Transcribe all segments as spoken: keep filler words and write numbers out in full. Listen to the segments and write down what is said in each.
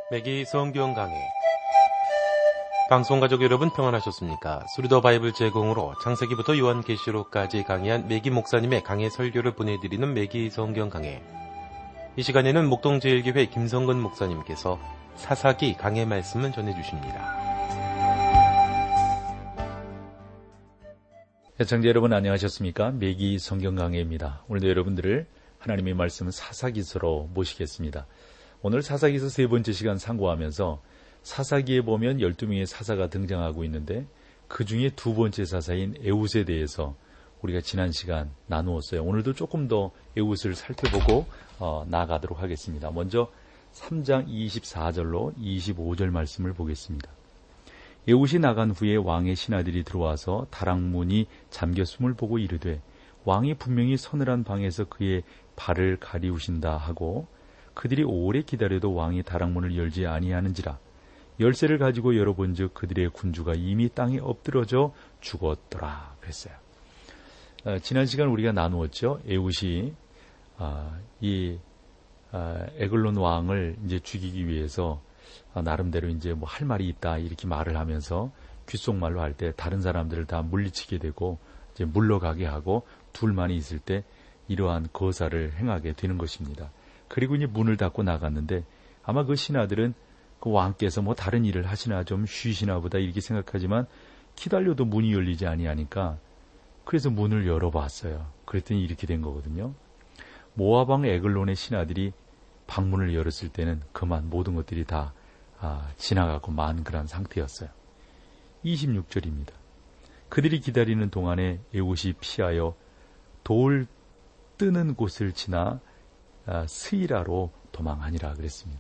매기 성경 강해. 방송가족 여러분 평안하셨습니까? 수리더 바이블 제공으로 창세기부터 요한계시록까지 강의한 매기 목사님의 강해 설교를 보내드리는 매기 성경 강해. 이 시간에는 목동제일교회 김성근 목사님께서 사사기 강해 말씀을 전해주십니다. 애청자 여러분 안녕하셨습니까? 매기 성경 강해입니다. 오늘도 여러분들을 하나님의 말씀 사사기서로 모시겠습니다. 오늘 사사기서 세 번째 시간 상고하면서 사사기에 보면 열두 명의 사사가 등장하고 있는데 그 중에 두 번째 사사인 에훗에 대해서 우리가 지난 시간 나누었어요. 오늘도 조금 더 에훗을 살펴보고 어, 나아가도록 하겠습니다. 먼저 삼 장 이십사 절로 이십오 절 말씀을 보겠습니다. 에훗이 나간 후에 왕의 신하들이 들어와서 다락문이 잠겼음을 보고 이르되 왕이 분명히 서늘한 방에서 그의 발을 가리우신다 하고 그들이 오래 기다려도 왕이 다락문을 열지 아니하는지라 열쇠를 가지고 열어본즉 그들의 군주가 이미 땅에 엎드러져 죽었더라 그랬어요. 어, 지난 시간 우리가 나누었죠. 에훗이 어, 이 어, 에글론 왕을 이제 죽이기 위해서 어, 나름대로 이제 뭐 할 말이 있다 이렇게 말을 하면서 귓속말로 할 때 다른 사람들을 다 물리치게 되고 이제 물러가게 하고 둘만이 있을 때 이러한 거사를 행하게 되는 것입니다. 그리고 이제 문을 닫고 나갔는데 아마 그 신하들은 그 왕께서 뭐 다른 일을 하시나 좀 쉬시나 보다 이렇게 생각하지만 기다려도 문이 열리지 아니하니까 그래서 문을 열어봤어요. 그랬더니 이렇게 된 거거든요. 모압 왕 에글론의 신하들이 방문을 열었을 때는 그만 모든 것들이 다 아, 지나가고 만 그런 상태였어요. 이십육 절입니다. 그들이 기다리는 동안에 에훗이 피하여 돌 뜨는 곳을 지나 아, 스이라로 도망하니라 그랬습니다.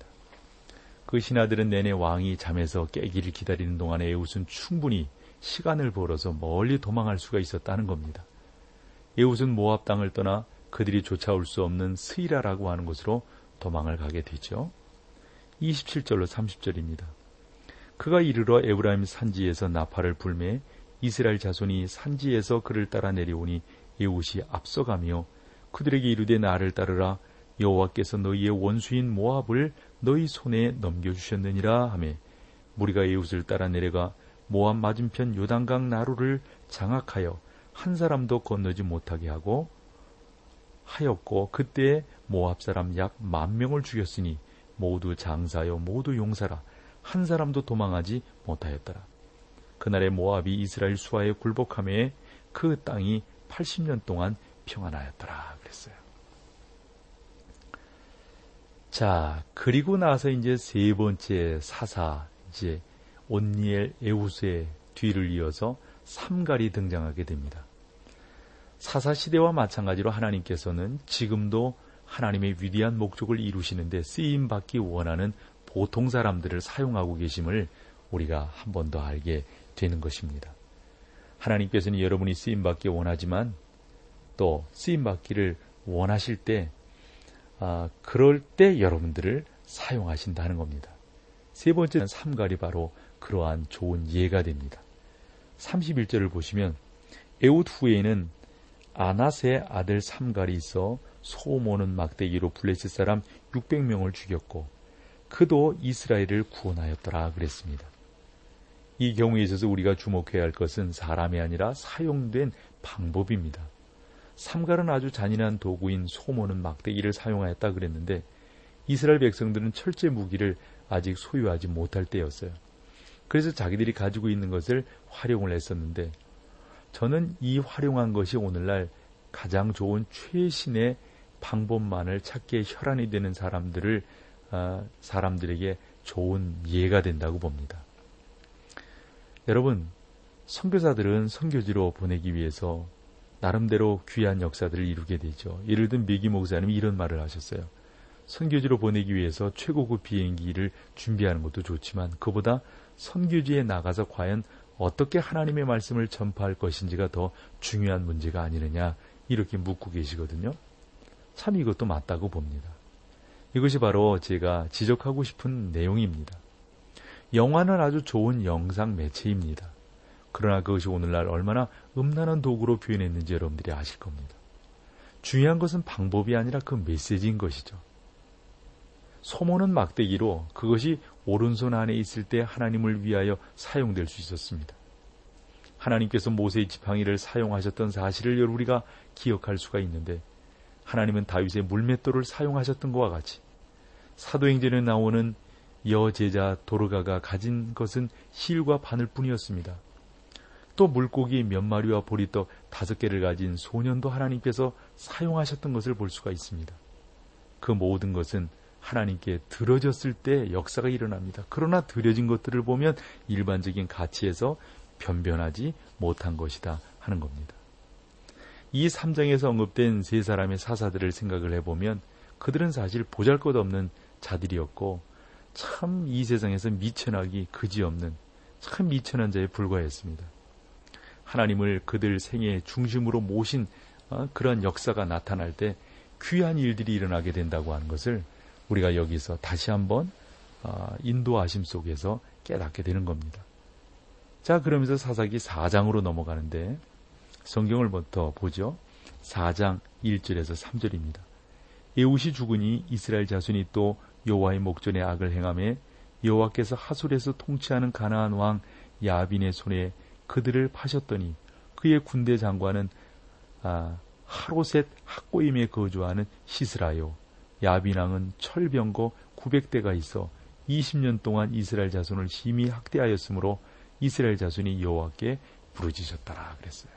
그 신하들은 내내 왕이 잠에서 깨기를 기다리는 동안에 에훗은 충분히 시간을 벌어서 멀리 도망할 수가 있었다는 겁니다. 에훗은 모압 땅을 떠나 그들이 쫓아올 수 없는 스이라라고 하는 곳으로 도망을 가게 되죠. 이십칠 절로 삼십 절입니다. 그가 이르러 에브라임 산지에서 나팔을 불매 이스라엘 자손이 산지에서 그를 따라 내려오니 에훗이 앞서가며 그들에게 이르되 나를 따르라 여호와께서 너희의 원수인 모압을 너희 손에 넘겨주셨느니라 하며 무리가 에훗을 따라 내려가 모압 맞은편 요단강 나루를 장악하여 한 사람도 건너지 못하게 하고 하였고 그때에 모압 사람 약 만 명을 죽였으니 모두 장사여 모두 용사라 한 사람도 도망하지 못하였더라. 그날에 모압이 이스라엘 수하에 굴복하며 그 땅이 팔십 년 동안 평안하였더라 그랬어요. 자, 그리고 나서 이제 세 번째 사사, 이제 온니엘 에훗의 뒤를 이어서 삼갈이 등장하게 됩니다. 사사 시대와 마찬가지로 하나님께서는 지금도 하나님의 위대한 목적을 이루시는데 쓰임받기 원하는 보통 사람들을 사용하고 계심을 우리가 한 번 더 알게 되는 것입니다. 하나님께서는 여러분이 쓰임받기 원하지만 또 쓰임받기를 원하실 때 아, 그럴 때 여러분들을 사용하신다는 겁니다. 세 번째는 삼갈이 바로 그러한 좋은 예가 됩니다. 삼십일 절을 보시면 에훗 후에는 아낫의 아들 삼갈이 있어 소음 오는 막대기로 블레셋 사람 육백 명을 죽였고 그도 이스라엘을 구원하였더라 그랬습니다. 이 경우에 있어서 우리가 주목해야 할 것은 사람이 아니라 사용된 방법입니다. 삼갈은 아주 잔인한 도구인 소음 오는 막대기를 사용하였다 그랬는데 이스라엘 백성들은 철제 무기를 아직 소유하지 못할 때였어요. 그래서 자기들이 가지고 있는 것을 활용을 했었는데 저는 이 활용한 것이 오늘날 가장 좋은 최신의 방법만을 찾기에 혈안이 되는 사람들을 어, 사람들에게 좋은 예가 된다고 봅니다. 여러분, 선교사들은 선교지로 보내기 위해서 나름대로 귀한 역사들을 이루게 되죠. 예를 들면 매기 목사님이 이런 말을 하셨어요. 선교지로 보내기 위해서 최고급 비행기를 준비하는 것도 좋지만 그보다 선교지에 나가서 과연 어떻게 하나님의 말씀을 전파할 것인지가 더 중요한 문제가 아니느냐 이렇게 묻고 계시거든요. 참 이것도 맞다고 봅니다. 이것이 바로 제가 지적하고 싶은 내용입니다. 영화는 아주 좋은 영상 매체입니다. 그러나 그것이 오늘날 얼마나 음란한 도구로 표현했는지 여러분들이 아실 겁니다. 중요한 것은 방법이 아니라 그 메시지인 것이죠. 소모는 막대기로 그것이 오른손 안에 있을 때 하나님을 위하여 사용될 수 있었습니다. 하나님께서 모세의 지팡이를 사용하셨던 사실을 우리가 기억할 수가 있는데, 하나님은 다윗의 물맷돌을 사용하셨던 것과 같이 사도행전에 나오는 여제자 도르가가 가진 것은 실과 바늘 뿐이었습니다. 또 물고기 몇 마리와 보리떡 다섯 개를 가진 소년도 하나님께서 사용하셨던 것을 볼 수가 있습니다. 그 모든 것은 하나님께 드려졌을 때 역사가 일어납니다. 그러나 드려진 것들을 보면 일반적인 가치에서 변변하지 못한 것이다 하는 겁니다. 이 삼 장에서 언급된 세 사람의 사사들을 생각을 해보면 그들은 사실 보잘것없는 자들이었고 참 이 세상에서 미천하기 그지없는 참 미천한 자에 불과했습니다. 하나님을 그들 생애의 중심으로 모신 그런 역사가 나타날 때 귀한 일들이 일어나게 된다고 하는 것을 우리가 여기서 다시 한번 인도하심 속에서 깨닫게 되는 겁니다. 자, 그러면서 사사기 사 장으로 넘어가는데 성경을 부터 보죠. 사 장 일 절에서 삼 절입니다. 에훗이 죽으니 이스라엘 자손이 또 여호와의 목전에 악을 행하며 여호와께서 하솔에서 통치하는 가나안 왕 야빈의 손에 그들을 파셨더니 그의 군대 장관은 아, 하로셋 학고임에 거주하는 시스라요. 야빈 왕은 철병거 구백 대가 있어 이십 년 동안 이스라엘 자손을 심히 학대하였으므로 이스라엘 자손이 여호와께 부르짖었더라 그랬어요.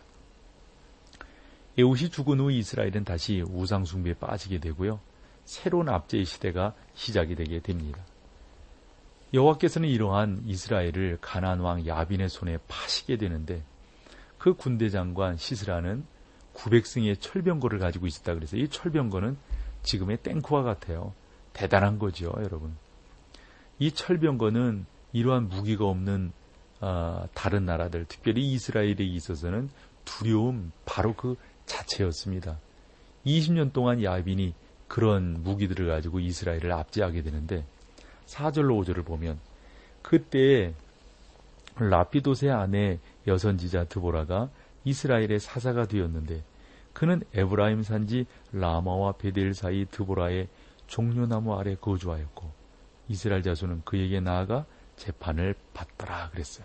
에훗이 죽은 후 이스라엘은 다시 우상숭배에 빠지게 되고요. 새로운 압제의 시대가 시작이 되게 됩니다. 여호와께서는 이러한 이스라엘을 가나안 왕 야빈의 손에 파시게 되는데 그 군대 장관 시스라는 구백 승의 철병거를 가지고 있었다 그래서 이 철병거는 지금의 탱크와 같아요. 대단한 거죠, 여러분. 이 철병거는 이러한 무기가 없는 어, 다른 나라들, 특별히 이스라엘에 있어서는 두려움 바로 그 자체였습니다. 이십 년 동안 야빈이 그런 무기들을 가지고 이스라엘을 압제하게 되는데 사 절로 오 절을 보면 그때 라피도스의 아내 여선지자 드보라가 이스라엘의 사사가 되었는데 그는 에브라임 산지 라마와 베델 사이 드보라의 종려나무 아래 거주하였고 이스라엘 자손은 그에게 나아가 재판을 받더라 그랬어요.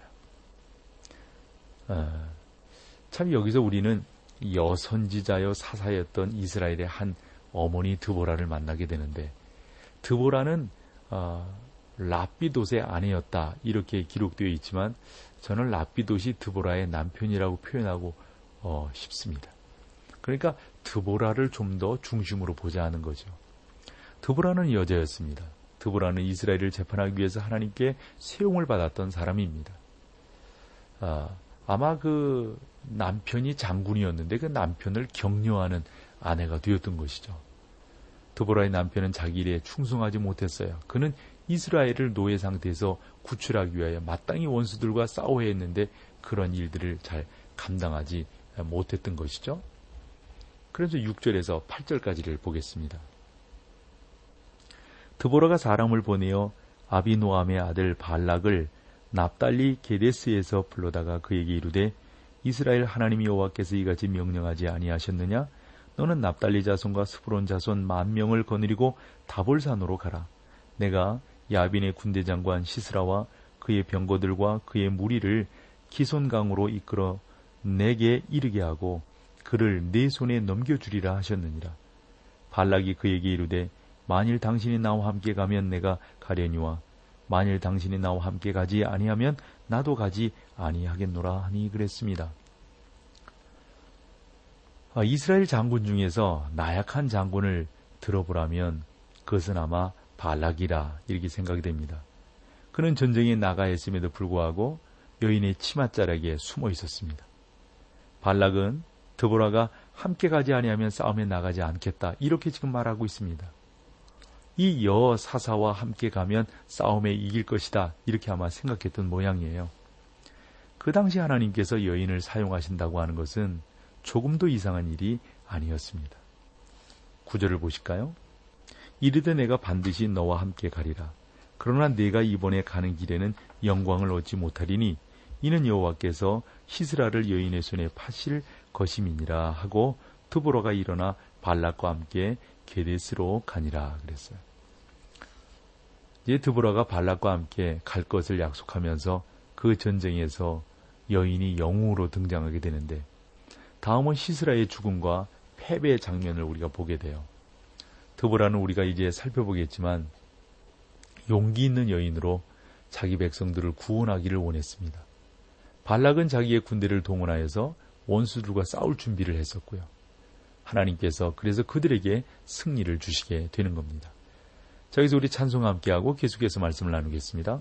아, 참 여기서 우리는 여선지자여 사사였던 이스라엘의 한 어머니 드보라를 만나게 되는데 드보라는 어, 라피돗의 아내였다 이렇게 기록되어 있지만 저는 라피돗이 드보라의 남편이라고 표현하고 어, 싶습니다. 그러니까 드보라를 좀 더 중심으로 보자 하는 거죠. 드보라는 여자였습니다. 드보라는 이스라엘을 재판하기 위해서 하나님께 세움을 받았던 사람입니다. 아, 아마 그 남편이 장군이었는데 그 남편을 격려하는 아내가 되었던 것이죠. 드보라의 남편은 자기 일에 충성하지 못했어요. 그는 이스라엘을 노예 상태에서 구출하기 위하여 마땅히 원수들과 싸워야 했는데 그런 일들을 잘 감당하지 못했던 것이죠. 그래서 육 절에서 팔 절까지를 보겠습니다. 드보라가 사람을 보내어 아비노암의 아들 발락을 납달리 게데스에서 불러다가 그에게 이르되 이스라엘 하나님 여호와께서 이같이 명령하지 아니하셨느냐? 너는 납달리 자손과 스브론 자손 만 명을 거느리고 다볼산으로 가라. 내가 야빈의 군대 장관 시스라와 그의 병거들과 그의 무리를 기손강으로 이끌어 내게 이르게 하고 그를 내 손에 넘겨주리라 하셨느니라. 발락이 그에게 이르되 만일 당신이 나와 함께 가면 내가 가려니와 만일 당신이 나와 함께 가지 아니하면 나도 가지 아니하겠노라 하니 그랬습니다. 아, 이스라엘 장군 중에서 나약한 장군을 들어보라면 그것은 아마 발락이라 이렇게 생각이 됩니다. 그는 전쟁에 나가 있음에도 불구하고 여인의 치맛자락에 숨어 있었습니다. 발락은 드보라가 함께 가지 아니하면 싸움에 나가지 않겠다 이렇게 지금 말하고 있습니다. 이 여 사사와 함께 가면 싸움에 이길 것이다 이렇게 아마 생각했던 모양이에요. 그 당시 하나님께서 여인을 사용하신다고 하는 것은 조금도 이상한 일이 아니었습니다. 구 절을 보실까요? 이르되 내가 반드시 너와 함께 가리라. 그러나 내가 이번에 가는 길에는 영광을 얻지 못하리니 이는 여호와께서 시스라를 여인의 손에 파실 것임이니라 하고 드보라가 일어나 발락과 함께 게데스로 가니라 그랬어요. 이제 드보라가 발락과 함께 갈 것을 약속하면서 그 전쟁에서 여인이 영웅으로 등장하게 되는데, 다음은 시스라의 죽음과 패배의 장면을 우리가 보게 돼요. 드보라는 우리가 이제 살펴보겠지만 용기 있는 여인으로 자기 백성들을 구원하기를 원했습니다. 발락은 자기의 군대를 동원하여서 원수들과 싸울 준비를 했었고요. 하나님께서 그래서 그들에게 승리를 주시게 되는 겁니다. 자, 여기서 우리 찬송과 함께하고 계속해서 말씀을 나누겠습니다.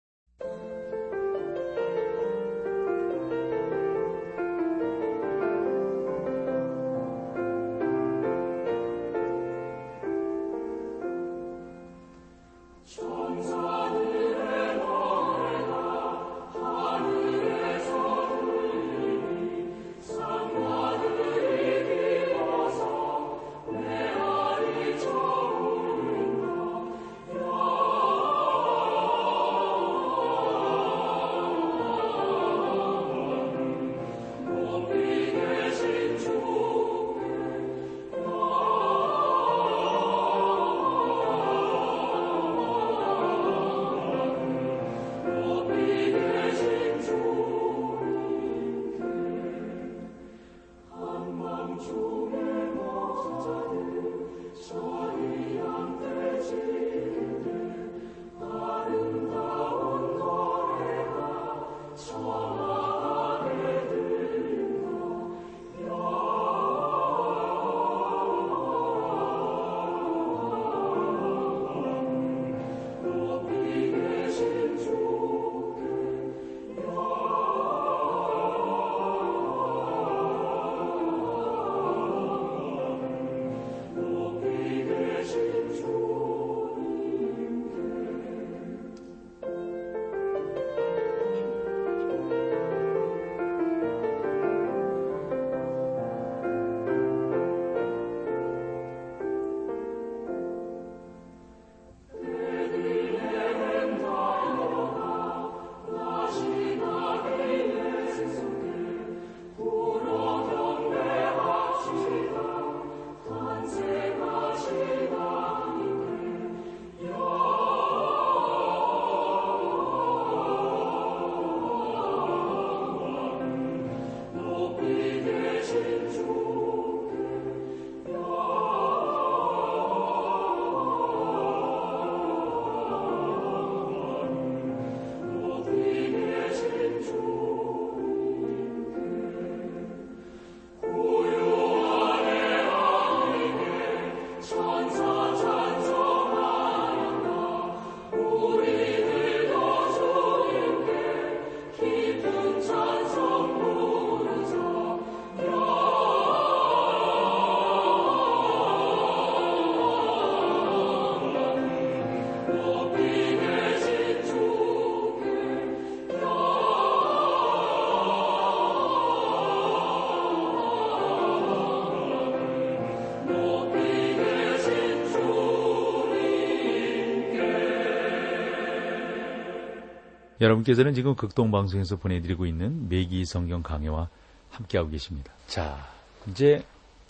여러분께서는 지금 극동방송에서 보내드리고 있는 매기 성경 강해와 함께하고 계십니다. 자, 이제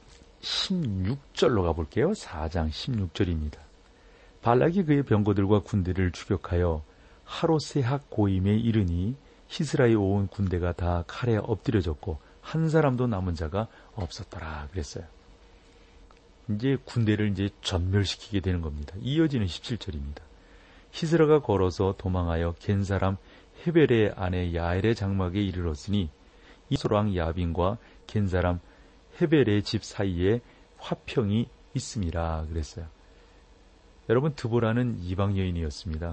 십육 절로 가볼게요. 사 장 십육 절입니다. 발락이 그의 병거들과 군대를 추격하여 하롯세학 고임에 이르니 시스라에 온 군대가 다 칼에 엎드려졌고 한 사람도 남은 자가 없었더라 그랬어요. 이제 군대를 이제 전멸시키게 되는 겁니다. 이어지는 십칠 절입니다. 시스라가 걸어서 도망하여 겐 사람 헤벨의 아내 야엘의 장막에 이르렀으니 이 소랑 야빈과 겐 사람 헤벨의 집 사이에 화평이 있음이라 그랬어요. 여러분, 드보라는 이방 여인이었습니다.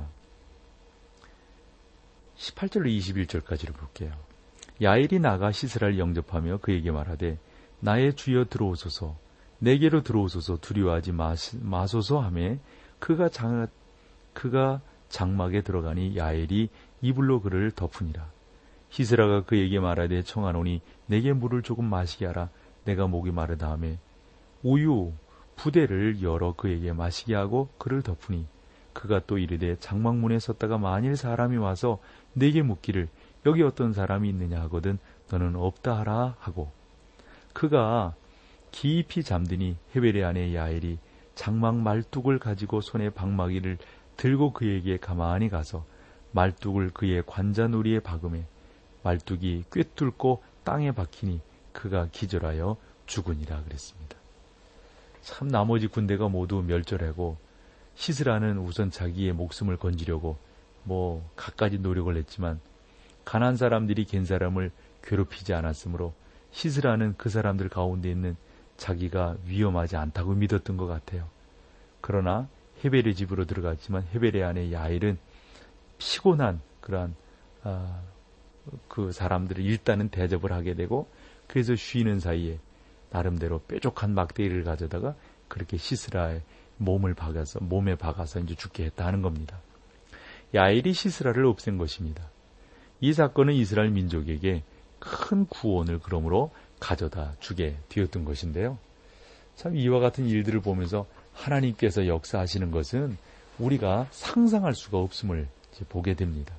십팔 절로 이십일 절까지를 볼게요. 야엘이 나가 시스라를 영접하며 그에게 말하되 나의 주여 들어오소서, 내게로 들어오소서, 두려워하지 마소서 하매 그가 장 그가 장막에 들어가니 야엘이 이불로 그를 덮으니라. 시스라가 그에게 말하되 청하노니 내게 물을 조금 마시게 하라. 내가 목이 마르다 하매 우유 부대를 열어 그에게 마시게 하고 그를 덮으니 그가 또 이르되 장막문에 섰다가 만일 사람이 와서 내게 묻기를 여기 어떤 사람이 있느냐 하거든 너는 없다 하라 하고 그가 깊이 잠드니 헤벨의 아내 야엘이 장막 말뚝을 가지고 손에 방마귀를 들고 그에게 가만히 가서 말뚝을 그의 관자놀이에 박음에 말뚝이 꿰뚫고 땅에 박히니 그가 기절하여 죽으니라 그랬습니다. 참 나머지 군대가 모두 멸절하고 시스라는 우선 자기의 목숨을 건지려고 뭐 갖가지 노력을 했지만 가난한 사람들이 갠 사람을 괴롭히지 않았으므로 시스라는 그 사람들 가운데 있는 자기가 위험하지 않다고 믿었던 것 같아요. 그러나 헤벨의 집으로 들어갔지만 헤벨의 아내 야일은 피곤한 그러한 아, 그 사람들을 일단은 대접을 하게 되고 그래서 쉬는 사이에 나름대로 뾰족한 막대기를 가져다가 그렇게 시스라의 몸을 박아서 몸에 박아서 이제 죽게 했다 하는 겁니다. 야일이 시스라를 없앤 것입니다. 이 사건은 이스라엘 민족에게 큰 구원을 그러므로 가져다 주게 되었던 것인데요. 참 이와 같은 일들을 보면서 하나님께서 역사하시는 것은 우리가 상상할 수가 없음을 이제 보게 됩니다.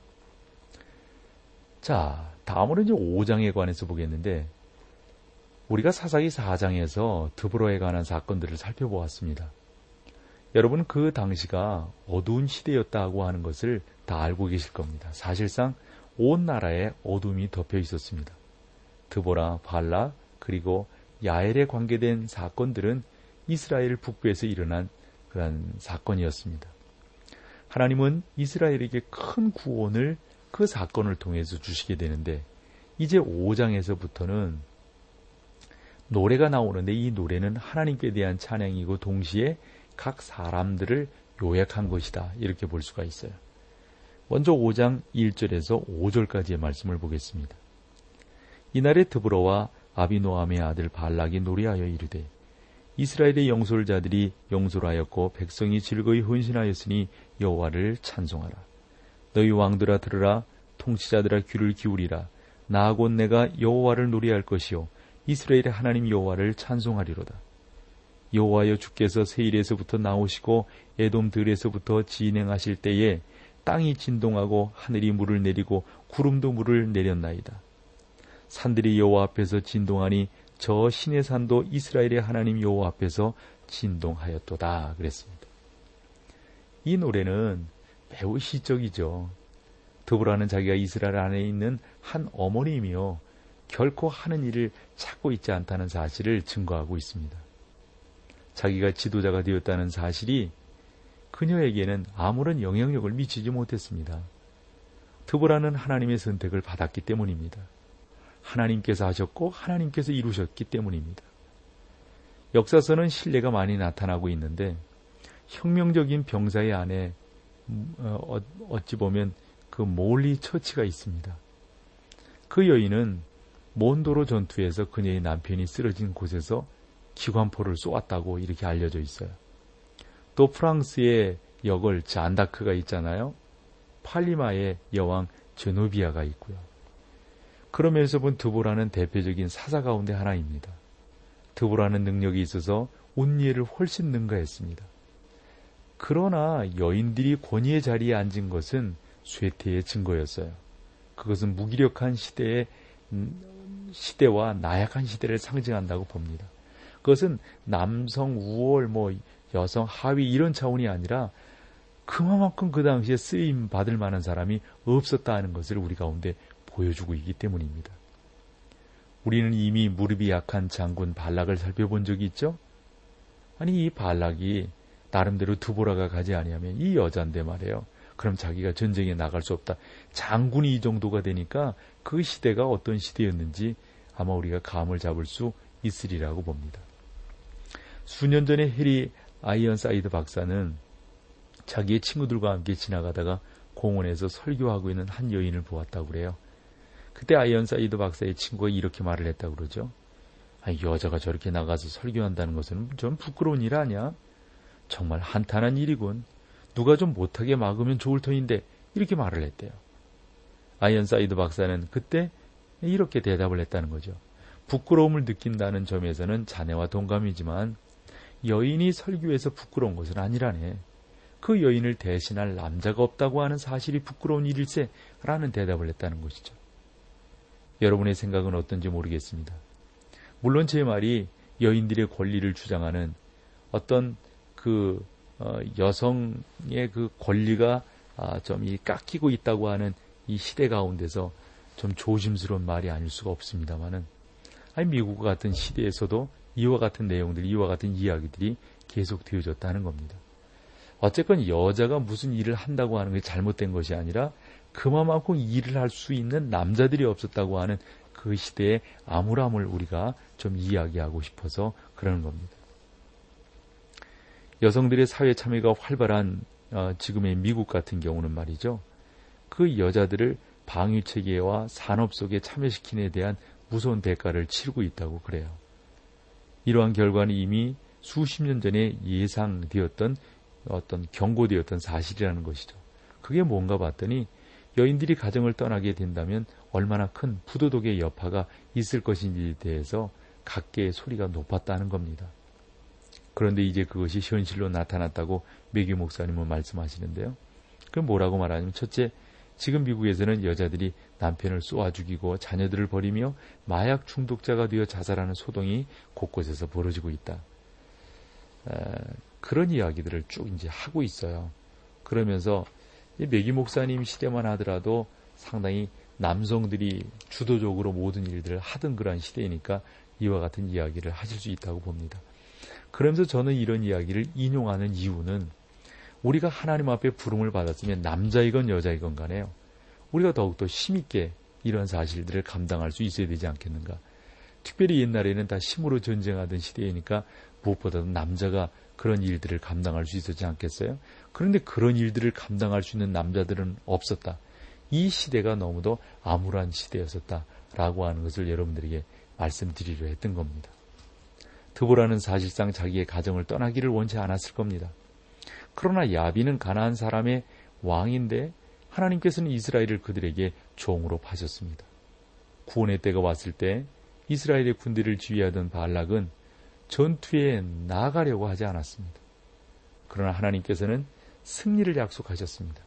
자, 다음으로 이제 오 장에 관해서 보겠는데 우리가 사사기 사 장에서 드보라에 관한 사건들을 살펴보았습니다. 여러분 그 당시가 어두운 시대였다고 하는 것을 다 알고 계실 겁니다. 사실상 온 나라에 어둠이 덮여 있었습니다. 드보라, 발락, 그리고 야엘에 관계된 사건들은 이스라엘 북부에서 일어난 그런 사건이었습니다. 하나님은 이스라엘에게 큰 구원을 그 사건을 통해서 주시게 되는데 이제 오 장에서부터는 노래가 나오는데 이 노래는 하나님께 대한 찬양이고 동시에 각 사람들을 요약한 것이다. 이렇게 볼 수가 있어요. 먼저 오 장 일 절에서 오 절까지의 말씀을 보겠습니다. 이날에 드보라와 아비노함의 아들 발락이 노래하여 이르되 이스라엘의 영솔자들이 영솔하였고 백성이 즐거이 헌신하였으니 여호와를 찬송하라. 너희 왕들아 들으라. 통치자들아 귀를 기울이라. 나 곧 내가 여호와를 노래할 것이요 이스라엘의 하나님 여호와를 찬송하리로다. 여호와여 주께서 세일에서부터 나오시고 에돔 들에서부터 진행하실 때에 땅이 진동하고 하늘이 물을 내리고 구름도 물을 내렸나이다. 산들이 여호와 앞에서 진동하니 저 신의 산도 이스라엘의 하나님 여호와 앞에서 진동하였도다. 그랬습니다. 이 노래는 매우 시적이죠. 드보라는 자기가 이스라엘 안에 있는 한 어머니이며 결코 하는 일을 찾고 있지 않다는 사실을 증거하고 있습니다. 자기가 지도자가 되었다는 사실이 그녀에게는 아무런 영향력을 미치지 못했습니다. 드보라는 하나님의 선택을 받았기 때문입니다. 하나님께서 하셨고 하나님께서 이루셨기 때문입니다. 역사서는 신뢰가 많이 나타나고 있는데 혁명적인 병사의 안에 어찌 보면 그 몰리 처치가 있습니다. 그 여인은 몬도로 전투에서 그녀의 남편이 쓰러진 곳에서 기관포를 쏘았다고 이렇게 알려져 있어요. 또 프랑스의 여걸 잔다크가 있잖아요. 팔리마의 여왕 제노비아가 있고요. 그러면서 본 드보라는 대표적인 사사 가운데 하나입니다. 드보라는 능력이 있어서 운리에를 훨씬 능가했습니다. 그러나 여인들이 권위의 자리에 앉은 것은 쇠퇴의 증거였어요. 그것은 무기력한 시대의 시대와 나약한 시대를 상징한다고 봅니다. 그것은 남성 우월, 뭐 여성 하위 이런 차원이 아니라 그만큼 그 당시에 쓰임 받을 만한 사람이 없었다는 것을 우리 가운데 보여주고 있기 때문입니다. 우리는 이미 무릎이 약한 장군 발락을 살펴본 적이 있죠? 아니 이 발락이 나름대로 드보라가 가지 아니하면 이 여잔데 말이에요. 그럼 자기가 전쟁에 나갈 수 없다. 장군이 이 정도가 되니까 그 시대가 어떤 시대였는지 아마 우리가 감을 잡을 수 있으리라고 봅니다. 수년 전에 해리 아이언사이드 박사는 자기의 친구들과 함께 지나가다가 공원에서 설교하고 있는 한 여인을 보았다고 그래요. 그때 아이언사이드 박사의 친구가 이렇게 말을 했다고 그러죠. 아니, 여자가 저렇게 나가서 설교한다는 것은 좀 부끄러운 일 아니야? 정말 한탄한 일이군. 누가 좀 못하게 막으면 좋을 터인데 이렇게 말을 했대요. 아이언사이드 박사는 그때 이렇게 대답을 했다는 거죠. 부끄러움을 느낀다는 점에서는 자네와 동감이지만 여인이 설교에서 부끄러운 것은 아니라네. 그 여인을 대신할 남자가 없다고 하는 사실이 부끄러운 일일세 라는 대답을 했다는 것이죠. 여러분의 생각은 어떤지 모르겠습니다. 물론 제 말이 여인들의 권리를 주장하는 어떤 그 어, 여성의 그 권리가 아, 좀 이 깎이고 있다고 하는 이 시대 가운데서 좀 조심스러운 말이 아닐 수가 없습니다만은, 아니 미국 같은 시대에서도 이와 같은 내용들, 이와 같은 이야기들이 계속 되어졌다는 겁니다. 어쨌건 여자가 무슨 일을 한다고 하는 게 잘못된 것이 아니라 그만큼 일을 할 수 있는 남자들이 없었다고 하는 그 시대의 암울함을 우리가 좀 이야기하고 싶어서 그러는 겁니다. 여성들의 사회 참여가 활발한 어, 지금의 미국 같은 경우는 말이죠. 그 여자들을 방위체계와 산업 속에 참여시키는 데 대한 무서운 대가를 치르고 있다고 그래요. 이러한 결과는 이미 수십 년 전에 예상되었던 어떤 경고되었던 사실이라는 것이죠. 그게 뭔가 봤더니 여인들이 가정을 떠나게 된다면 얼마나 큰 부도덕의 여파가 있을 것인지에 대해서 각계의 소리가 높았다는 겁니다. 그런데 이제 그것이 현실로 나타났다고 매기 목사님은 말씀하시는데요. 그럼 뭐라고 말하냐면, 첫째, 지금 미국에서는 여자들이 남편을 쏘아 죽이고 자녀들을 버리며 마약 중독자가 되어 자살하는 소동이 곳곳에서 벌어지고 있다. 에, 그런 이야기들을 쭉 이제 하고 있어요. 그러면서 매기 목사님 시대만 하더라도 상당히 남성들이 주도적으로 모든 일들을 하던 그런 시대이니까 이와 같은 이야기를 하실 수 있다고 봅니다. 그러면서 저는 이런 이야기를 인용하는 이유는, 우리가 하나님 앞에 부름을 받았으면 남자이건 여자이건 간에요, 우리가 더욱더 힘있게 이런 사실들을 감당할 수 있어야 되지 않겠는가. 특별히 옛날에는 다 힘으로 전쟁하던 시대이니까 무엇보다도 남자가 그런 일들을 감당할 수 있었지 않겠어요? 그런데 그런 일들을 감당할 수 있는 남자들은 없었다. 이 시대가 너무도 암울한 시대였었다라고 하는 것을 여러분들에게 말씀드리려 했던 겁니다. 드보라는 사실상 자기의 가정을 떠나기를 원치 않았을 겁니다. 그러나 야비는 가나안 사람의 왕인데 하나님께서는 이스라엘을 그들에게 종으로 파셨습니다. 구원의 때가 왔을 때 이스라엘의 군대를 지휘하던 발락은 전투에 나아가려고 하지 않았습니다. 그러나 하나님께서는 승리를 약속하셨습니다.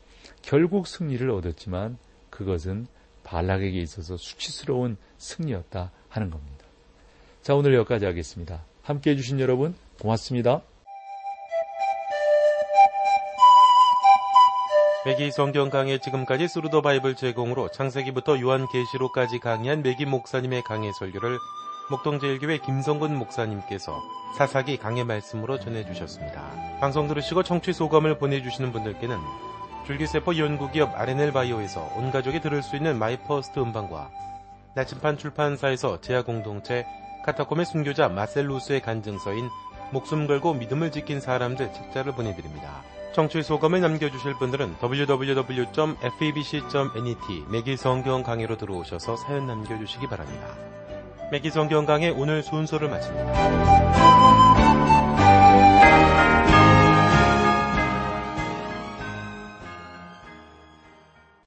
결국 승리를 얻었지만 그것은 발락에게 있어서 수치스러운 승리였다 하는 겁니다. 자, 오늘 여기까지 하겠습니다. 함께해 주신 여러분 고맙습니다. 매기 성경 강해 지금까지 스루더 바이블 제공으로 창세기부터 요한계시록까지 강의한 매기 목사님의 강해 설교를 목동제일교회 김성근 목사님께서 사사기 강해 말씀으로 전해주셨습니다. 방송 들으시고 청취 소감을 보내주시는 분들께는 줄기세포 연구기업 알엔엘바이오에서 온가족이 들을 수 있는 마이퍼스트 음반과 나침판 출판사에서 제야공동체 카타콤의 순교자 마셀루스의 간증서인 목숨 걸고 믿음을 지킨 사람들 책자를 보내드립니다. 청취 소감을 남겨주실 분들은 더블유 더블유 더블유 점 에프이비씨 점 넷 매기 성경 강해로 들어오셔서 사연 남겨주시기 바랍니다. 매기 성경 강해 오늘 순서를 마칩니다.